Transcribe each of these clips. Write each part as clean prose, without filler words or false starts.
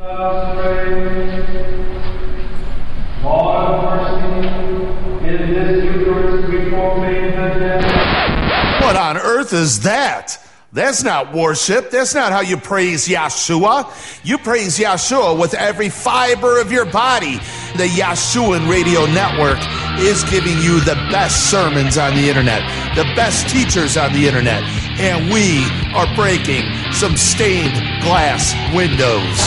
What on earth is that? That's not worship. That's not how you praise Yahshua. You praise Yahshua with every fiber of your body. The Yahshuan Radio Network is giving you the best sermons on the internet, the best teachers on the internet, and we are breaking some stained glass windows.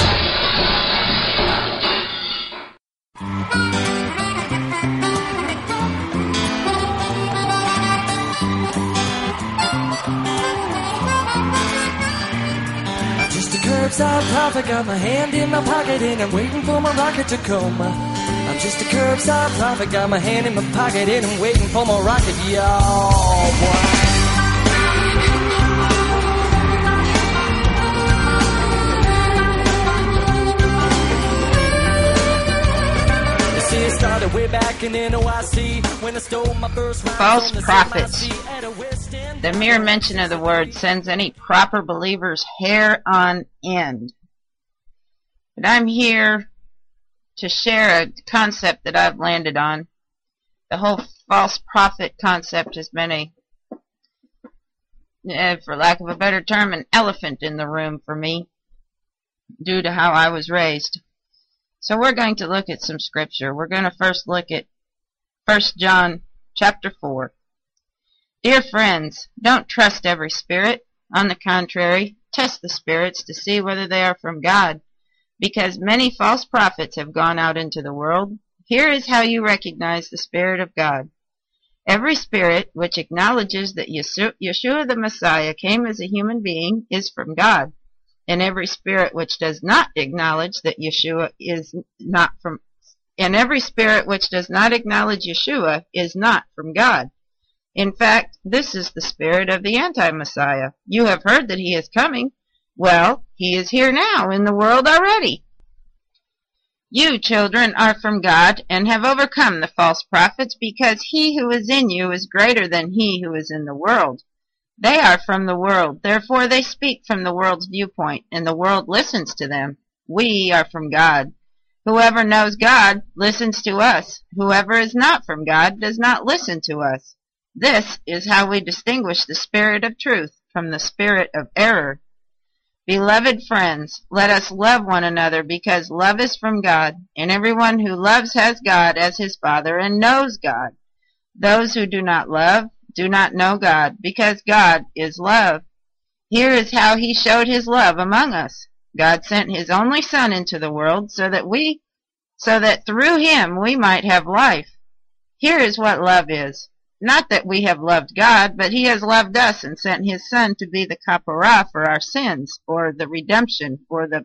Curbside prophet, got my hand in my pocket and I'm waiting for my rocket to come. I'm just a curbside prophet, got my hand in my pocket and I'm waiting for my rocket, y'all. You see, it started way back in NYC when I stole my first round. False prophets. The mere mention of the word sends any proper believer's hair on end. But I'm here to share a concept that I've landed on. The whole false prophet concept has been for lack of a better term, an elephant in the room for me, due to how I was raised. So we're going to look at some scripture. We're going to first look at 1 John chapter 4. Dear friends, don't trust every spirit. On the contrary, test the spirits to see whether they are from God, because many false prophets have gone out into the world. Here is how you recognize the Spirit of God. Every spirit which acknowledges that Yeshua the Messiah came as a human being is from God, and every spirit which does not acknowledge that Yeshua is not from, and every spirit which does not acknowledge Yeshua is not from God. In fact, this is the spirit of the anti-Messiah. You have heard that he is coming. Well, he is here now in the world already. You, children, are from God and have overcome the false prophets, because he who is in you is greater than he who is in the world. They are from the world, therefore they speak from the world's viewpoint, and the world listens to them. We are from God. Whoever knows God listens to us. Whoever is not from God does not listen to us. This is how we distinguish the spirit of truth from the spirit of error. Beloved friends, let us love one another, because love is from God, and everyone who loves has God as his Father and knows God. Those who do not love do not know God, because God is love. Here is how he showed his love among us. God sent his only Son into the world so that through him we might have life. Here is what love is. Not that we have loved God, but he has loved us and sent his Son to be the kapparah for our sins, or the redemption, or the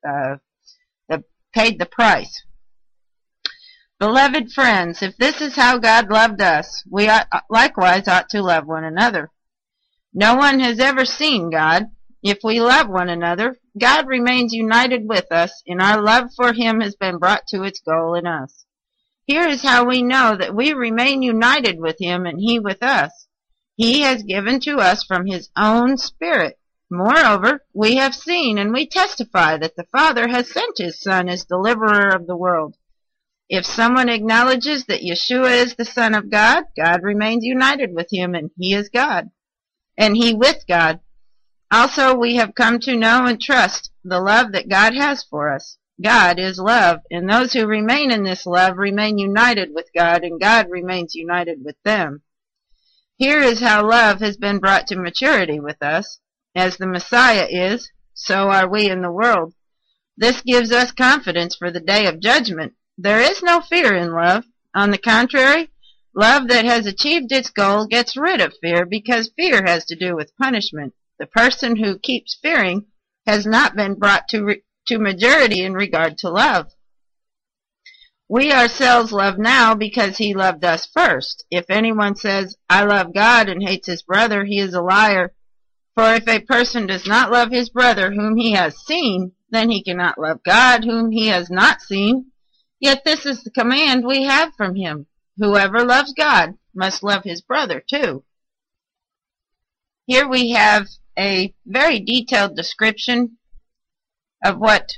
paid the price. Beloved friends, if this is how God loved us, we likewise ought to love one another. No one has ever seen God. If we love one another, God remains united with us, and our love for him has been brought to its goal in us. Here is how we know that we remain united with him and he with us. He has given to us from his own Spirit. Moreover, we have seen and we testify that the Father has sent his Son as deliverer of the world. If someone acknowledges that Yeshua is the Son of God, God remains united with him and he is God, and he with God. Also, we have come to know and trust the love that God has for us. God is love, and those who remain in this love remain united with God, and God remains united with them. Here is how love has been brought to maturity with us. As the Messiah is, so are we in the world. This gives us confidence for the day of judgment. There is no fear in love. On the contrary, love that has achieved its goal gets rid of fear, because fear has to do with punishment. The person who keeps fearing has not been brought to majority in regard to love. We ourselves love now because he loved us first. If anyone says, I love God, and hates his brother, he is a liar. For if a person does not love his brother whom he has seen, then he cannot love God whom he has not seen. Yet this is the command we have from him. Whoever loves God must love his brother too. Here we have a very detailed description of what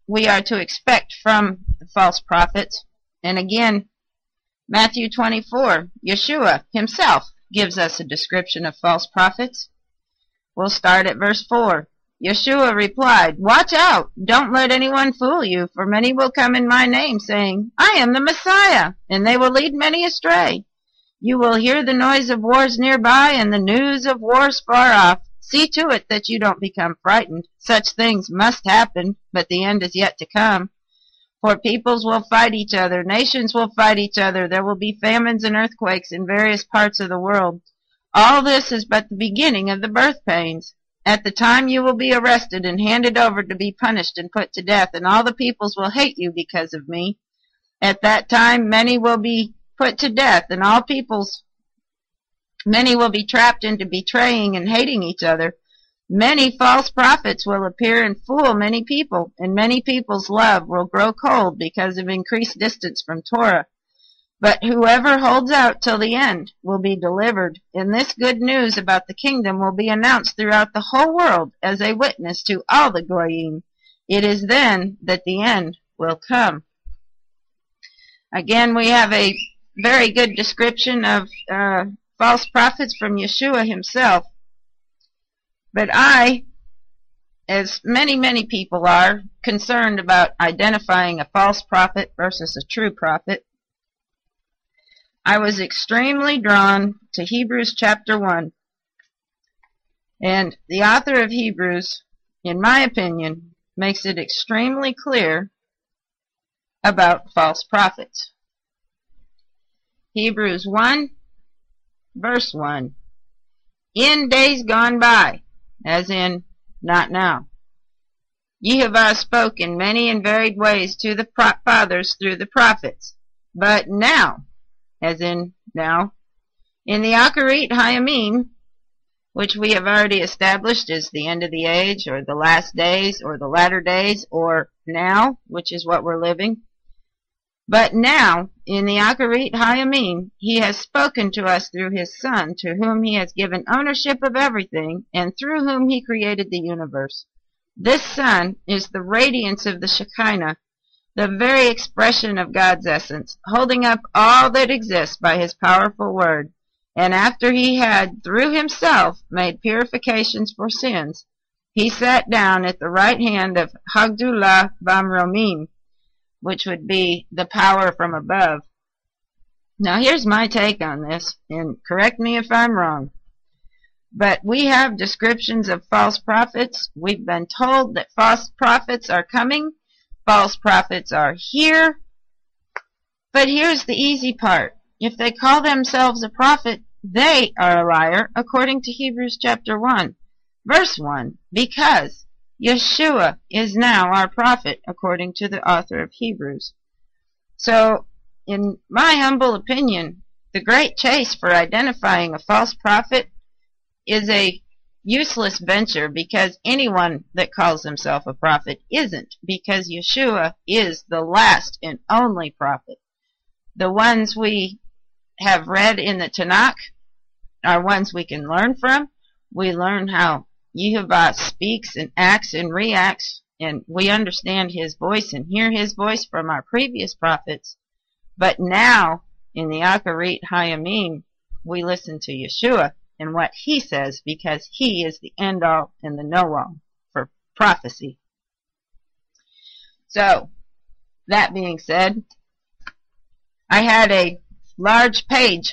we are to expect from the false prophets. And again, Matthew 24, Yeshua himself gives us a description of false prophets. We'll start at verse 4. Yeshua replied, "Watch out! Don't let anyone fool you, for many will come in my name, saying, 'I am the Messiah,' and they will lead many astray. You will hear the noise of wars nearby and the news of wars far off. See to it that you don't become frightened. Such things must happen, but the end is yet to come. For peoples will fight each other, nations will fight each other, there will be famines and earthquakes in various parts of the world. All this is but the beginning of the birth pains. At the time you will be arrested and handed over to be punished and put to death, and all the peoples will hate you because of me. At that time many will be put to death, and all peoples, many will be trapped into betraying and hating each other. Many false prophets will appear and fool many people, and many people's love will grow cold because of increased distance from Torah. But whoever holds out till the end will be delivered, and this good news about the kingdom will be announced throughout the whole world as a witness to all the Goyim. It is then that the end will come." Again, we have a very good description of false prophets from Yeshua himself. But I, as many people are, concerned about identifying a false prophet versus a true prophet. I was extremely drawn to Hebrews chapter 1. And the author of Hebrews, in my opinion, makes it extremely clear about false prophets. Hebrews 1, verse 1. In days gone by, as in not now, ye have spoken many and varied ways to the fathers through the prophets. But now, as in now, in the Acharit Hayamim, which we have already established is the end of the age, or the last days, or the latter days, or now, which is what we're living. But now, in the Acharit Hayamim, he has spoken to us through his Son, to whom he has given ownership of everything, and through whom he created the universe. This Son is the radiance of the Shekinah, the very expression of God's essence, holding up all that exists by his powerful word. And after he had, through himself, made purifications for sins, he sat down at the right hand of Hagdulah Bamromim, which would be the power from above. Now here's my take on this, and correct me if I'm wrong. But we have descriptions of false prophets. We've been told that false prophets are coming. False prophets are here. But here's the easy part. If they call themselves a prophet, they are a liar, according to Hebrews chapter 1, verse 1, because Yeshua is now our prophet, according to the author of Hebrews. So, in my humble opinion, the great chase for identifying a false prophet is a useless venture, because anyone that calls himself a prophet isn't, because Yeshua is the last and only prophet. The ones we have read in the Tanakh are ones we can learn from. We learn how Yehovah speaks and acts and reacts, and we understand his voice and hear his voice from our previous prophets. But now, in the Acharit Hayamim, we listen to Yeshua and what he says, because he is the end-all and the know-all for prophecy. So, that being said, I had a large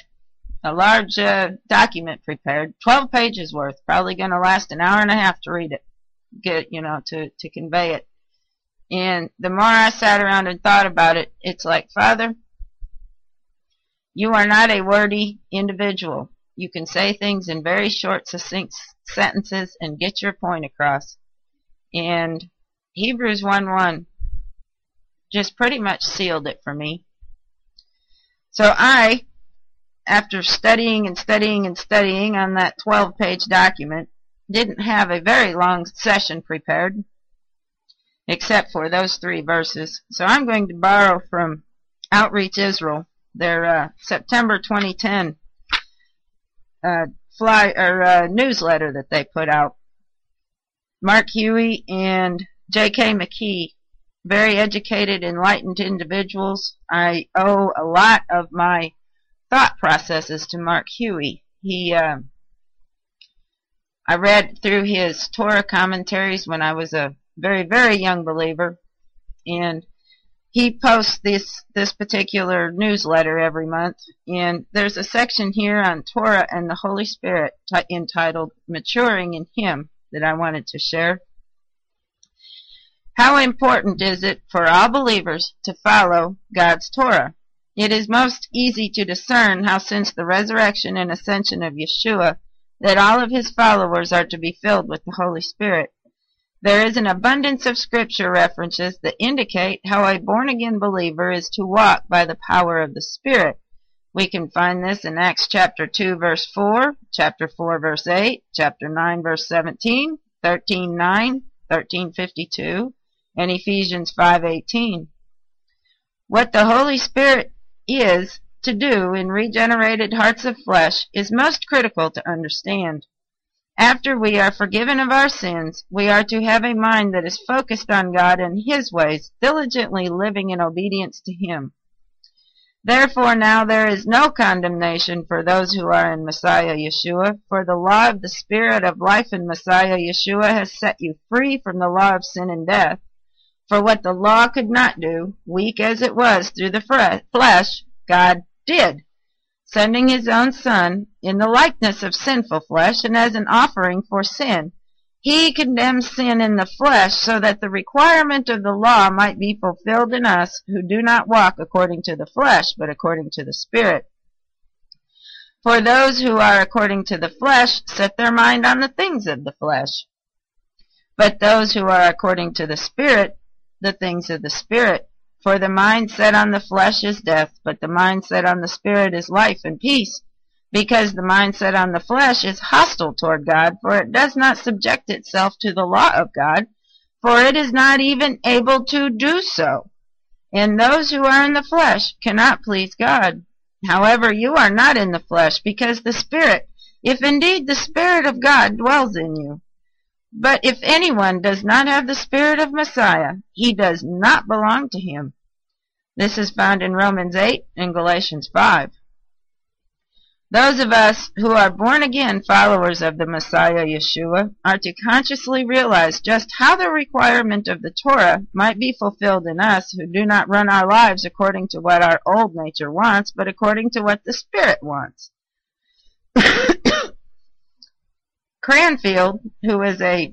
document prepared, 12 pages worth, probably going to last an hour and a half to read it, to convey it. And the more I sat around and thought about it, it's like, Father, you are not a wordy individual. You can say things in very short, succinct sentences and get your point across. And Hebrews 1:1 just pretty much sealed it for me. So I, after studying on that 12-page document, didn't have a very long session prepared, except for those 3 verses. So I'm going to borrow from Outreach Israel, their September 2010 newsletter that they put out. Mark Huey and J.K. McKee very educated, enlightened individuals. I owe a lot of my thought processes to Mark Huey. I read through his Torah commentaries when I was a very, very young believer, and he posts this particular newsletter every month, and there's a section here on Torah and the Holy Spirit entitled Maturing in Him that I wanted to share. How important is it for all believers to follow God's Torah? It is most easy to discern how since the resurrection and ascension of Yeshua that all of his followers are to be filled with the Holy Spirit. There is an abundance of scripture references that indicate how a born-again believer is to walk by the power of the Spirit. We can find this in Acts chapter 2 verse 4, chapter 4 verse 8, chapter 9 verse 17, 13:9, 13:52, and Ephesians 5:18. What the Holy Spirit is to do in regenerated hearts of flesh is most critical to understand. After we are forgiven of our sins, we are to have a mind that is focused on God and His ways, diligently living in obedience to Him. Therefore now there is no condemnation for those who are in Messiah Yeshua, for the law of the Spirit of life in Messiah Yeshua has set you free from the law of sin and death. For what the law could not do, weak as it was through the flesh, God did, sending his own Son in the likeness of sinful flesh and as an offering for sin. He condemned sin in the flesh so that the requirement of the law might be fulfilled in us who do not walk according to the flesh, but according to the Spirit. For those who are according to the flesh set their mind on the things of the flesh, but those who are according to the Spirit, the things of the Spirit. For the mind set on the flesh is death, but the mind set on the Spirit is life and peace. Because the mind set on the flesh is hostile toward God, for it does not subject itself to the law of God, for it is not even able to do so. And those who are in the flesh cannot please God. However, you are not in the flesh, because the Spirit, if indeed the Spirit of God dwells in you. But if anyone does not have the Spirit of Messiah, he does not belong to him. This is found in Romans 8 and Galatians 5. Those of us who are born-again followers of the Messiah Yeshua are to consciously realize just how the requirement of the Torah might be fulfilled in us who do not run our lives according to what our old nature wants, but according to what the Spirit wants. Cranfield, who is a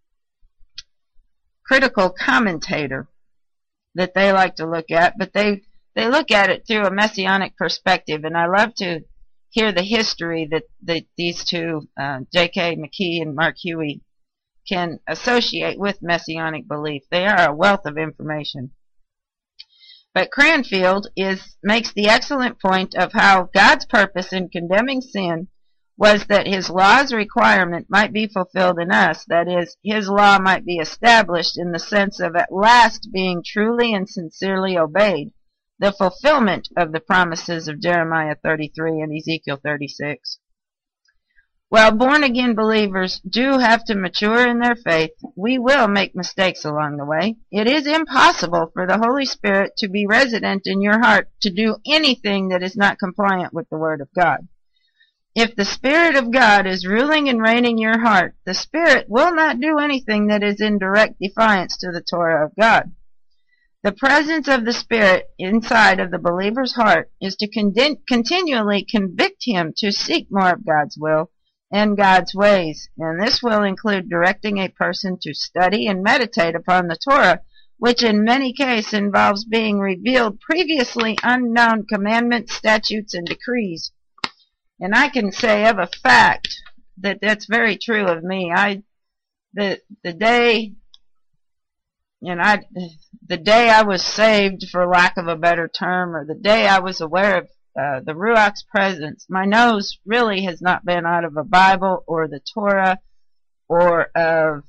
critical commentator that they like to look at, but they look at it through a messianic perspective, and I love to hear the history that these two, J.K. McKee and Mark Huey, can associate with messianic belief. They are a wealth of information. But Cranfield makes the excellent point of how God's purpose in condemning sin was that his law's requirement might be fulfilled in us, that is, his law might be established in the sense of at last being truly and sincerely obeyed, the fulfillment of the promises of Jeremiah 33 and Ezekiel 36. While born-again believers do have to mature in their faith, we will make mistakes along the way. It is impossible for the Holy Spirit to be resident in your heart to do anything that is not compliant with the Word of God. If the Spirit of God is ruling and reigning your heart, the Spirit will not do anything that is in direct defiance to the Torah of God. The presence of the Spirit inside of the believer's heart is to continually convict him to seek more of God's will and God's ways, and this will include directing a person to study and meditate upon the Torah, which in many cases involves being revealed previously unknown commandments, statutes, and decrees. And I can say of a fact that that's very true of me. The day I was saved, for lack of a better term, or the day I was aware of the Ruach's presence, my nose really has not been out of a Bible or the Torah or of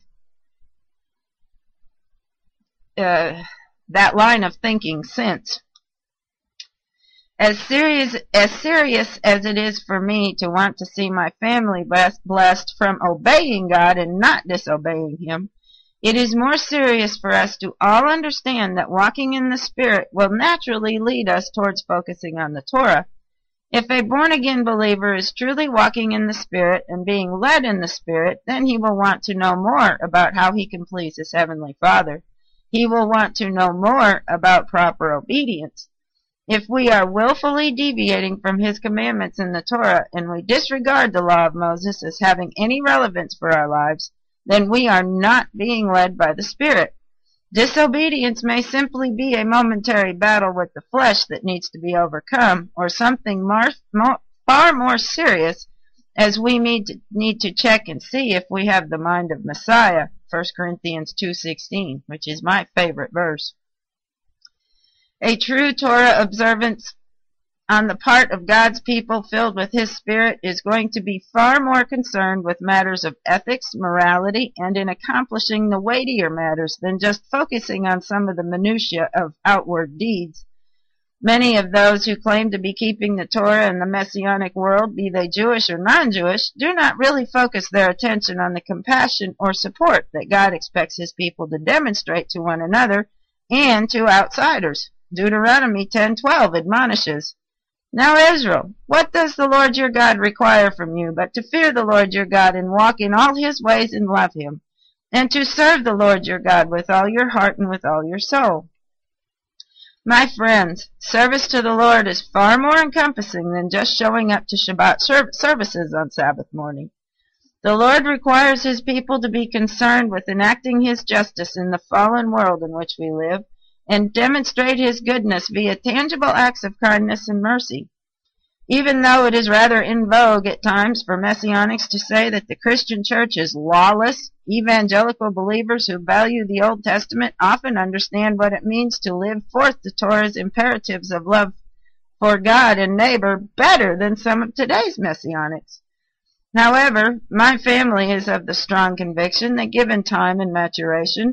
that line of thinking since. As serious as it is for me to want to see my family blessed from obeying God and not disobeying Him, It is more serious for us to all understand that walking in the Spirit will naturally lead us towards focusing on the Torah. If a born-again believer is truly walking in the Spirit and being led in the Spirit, then he will want to know more about how he can please his Heavenly Father. He will want to know more about proper obedience. If we are willfully deviating from his commandments in the Torah and we disregard the law of Moses as having any relevance for our lives, then we are not being led by the Spirit. Disobedience may simply be a momentary battle with the flesh that needs to be overcome, or something far more serious, as we need to check and see if we have the mind of Messiah, 1 Corinthians 2:16, which is my favorite verse. A true Torah observance on the part of God's people filled with His Spirit is going to be far more concerned with matters of ethics, morality, and in accomplishing the weightier matters than just focusing on some of the minutiae of outward deeds. Many of those who claim to be keeping the Torah in the Messianic world, be they Jewish or non-Jewish, do not really focus their attention on the compassion or support that God expects His people to demonstrate to one another and to outsiders. Deuteronomy 10:12 admonishes, "Now Israel, what does the Lord your God require from you, but to fear the Lord your God and walk in all His ways and love Him, and to serve the Lord your God with all your heart and with all your soul?" My friends, service to the Lord is far more encompassing than just showing up to Shabbat services on Sabbath morning. The Lord requires His people to be concerned with enacting His justice in the fallen world in which we live, and demonstrate His goodness via tangible acts of kindness and mercy. Even though it is rather in vogue at times for Messianics to say that the Christian church is lawless, evangelical believers who value the Old Testament often understand what it means to live forth the Torah's imperatives of love for God and neighbor better than some of today's Messianics. However, my family is of the strong conviction that given time and maturation,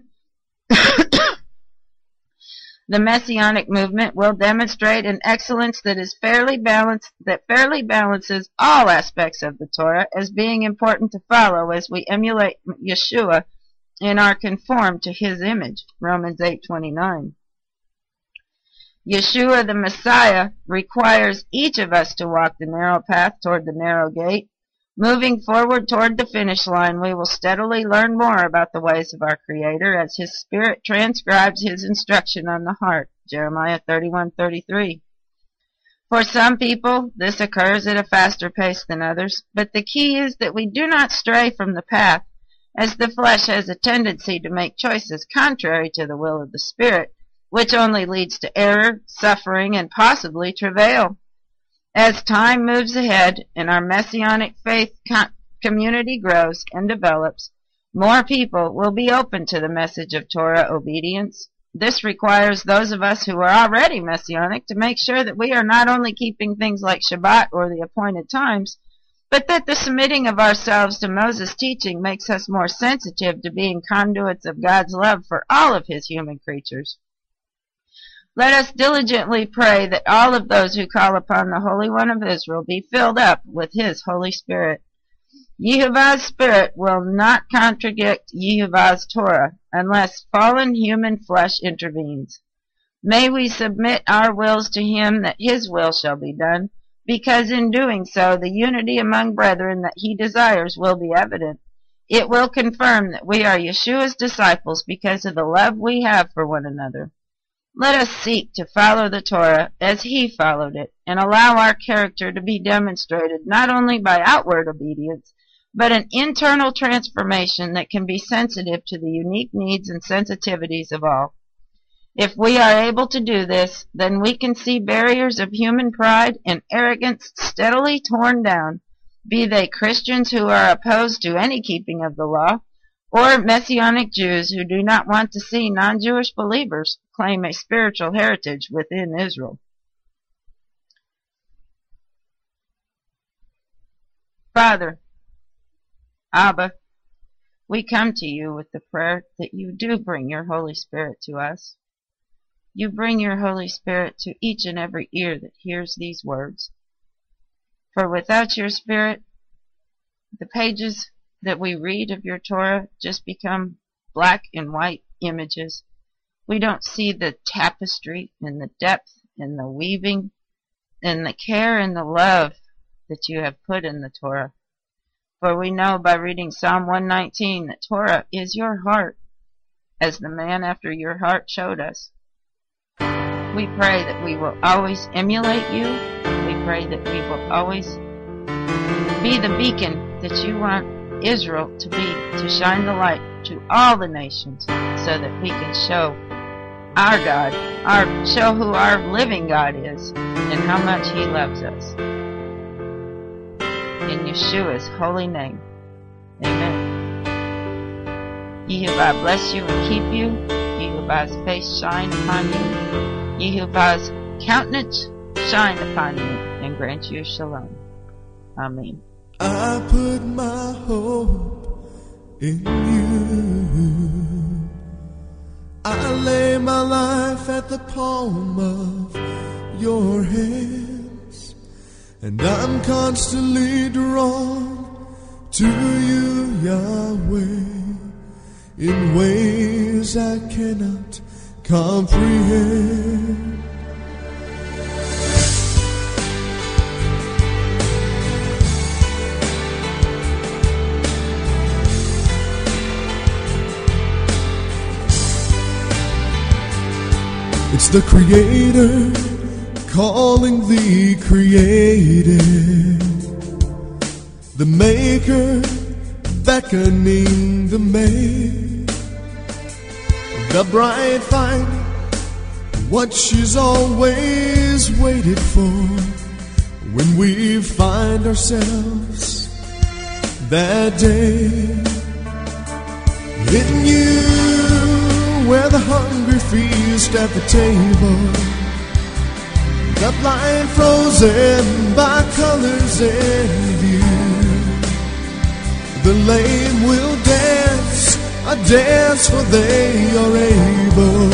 the Messianic movement will demonstrate an excellence that is fairly balances all aspects of the Torah as being important to follow as we emulate Yeshua and are conformed to His image. Romans 8:29. Yeshua the Messiah requires each of us to walk the narrow path toward the narrow gate. Moving forward toward the finish line, we will steadily learn more about the ways of our Creator as His Spirit transcribes His instruction on the heart. Jeremiah 31:33. For some people, this occurs at a faster pace than others, but the key is that we do not stray from the path, as the flesh has a tendency to make choices contrary to the will of the Spirit, which only leads to error, suffering, and possibly travail. As time moves ahead and our Messianic faith community grows and develops, more people will be open to the message of Torah obedience. This requires those of us who are already Messianic to make sure that we are not only keeping things like Shabbat or the appointed times, but that the submitting of ourselves to Moses' teaching makes us more sensitive to being conduits of God's love for all of His human creatures. Let us diligently pray that all of those who call upon the Holy One of Israel be filled up with His Holy Spirit. Yehovah's Spirit will not contradict Yehovah's Torah unless fallen human flesh intervenes. May we submit our wills to Him that His will shall be done, because in doing so the unity among brethren that He desires will be evident. It will confirm that we are Yeshua's disciples because of the love we have for one another. Let us seek to follow the Torah as He followed it, and allow our character to be demonstrated not only by outward obedience, but an internal transformation that can be sensitive to the unique needs and sensitivities of all. If we are able to do this, then we can see barriers of human pride and arrogance steadily torn down, be they Christians who are opposed to any keeping of the law, or Messianic Jews who do not want to see non-Jewish believers claim a spiritual heritage within Israel. Father, Abba, we come to you with the prayer that you do bring your Holy Spirit to us. You bring your Holy Spirit to each and every ear that hears these words. For without your Spirit, the pages that we read of your Torah just become black and white images. We don't see the tapestry and the depth and the weaving and the care and the love that you have put in the Torah. For we know by reading Psalm 119 that Torah is your heart, as the man after your heart showed us. We pray that we will always emulate you. We pray that we will always be the beacon that you want Israel to be, to shine the light to all the nations, so that we can show our God, show who our living God is, and how much He loves us. In Yeshua's holy name, amen. Yehovah bless you and keep you. Yehovah's face shine upon you. Yehovah's countenance shine upon you and grant you shalom. Amen. I put my hope in you. I lay my life at the palm of your hands, and I'm constantly drawn to you, Yahweh, in ways I cannot comprehend. It's the Creator calling the created, the Maker beckoning the made, the bride finding what she's always waited for when we find ourselves that day. In you, where the hungry feast at the table, the blind frozen by colors and view, the lame will dance, a dance for they are able,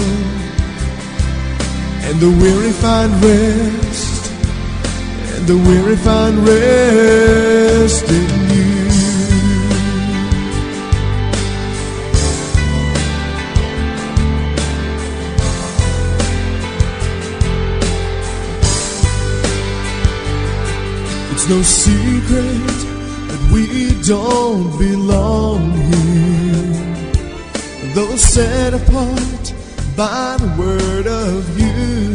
and the weary find rest, and the weary find rest in you. It's no secret that we don't belong here, though set apart by the word of you.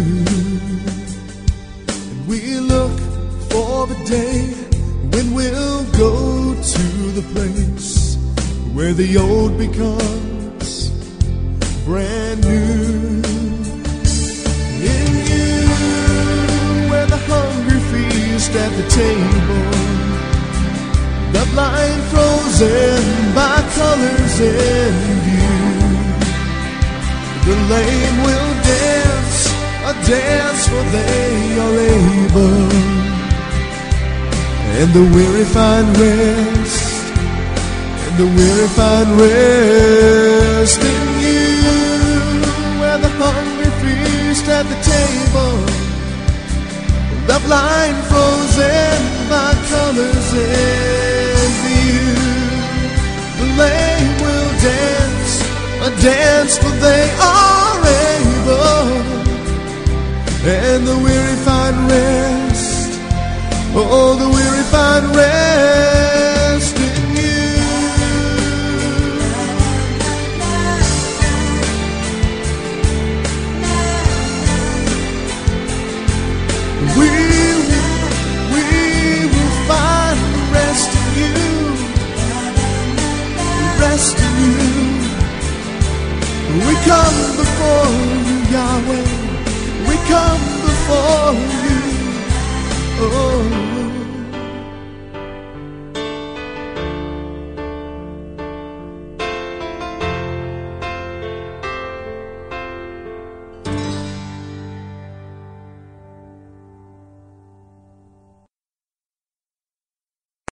And we look for the day when we'll go to the place where the old becomes brand new. In you, where the hungry feast at the table, the blind frozen by colors in view, the lame will dance, a dance for they are able, and the weary find rest, and the weary find rest in you, where the hungry feast at the table, the blind frozen by colors in view, the lame will dance, a dance for they are able, and the weary find rest, oh, the weary find rest in you. We will find rest in you, rest in you. We come before you, Yahweh. We come before you.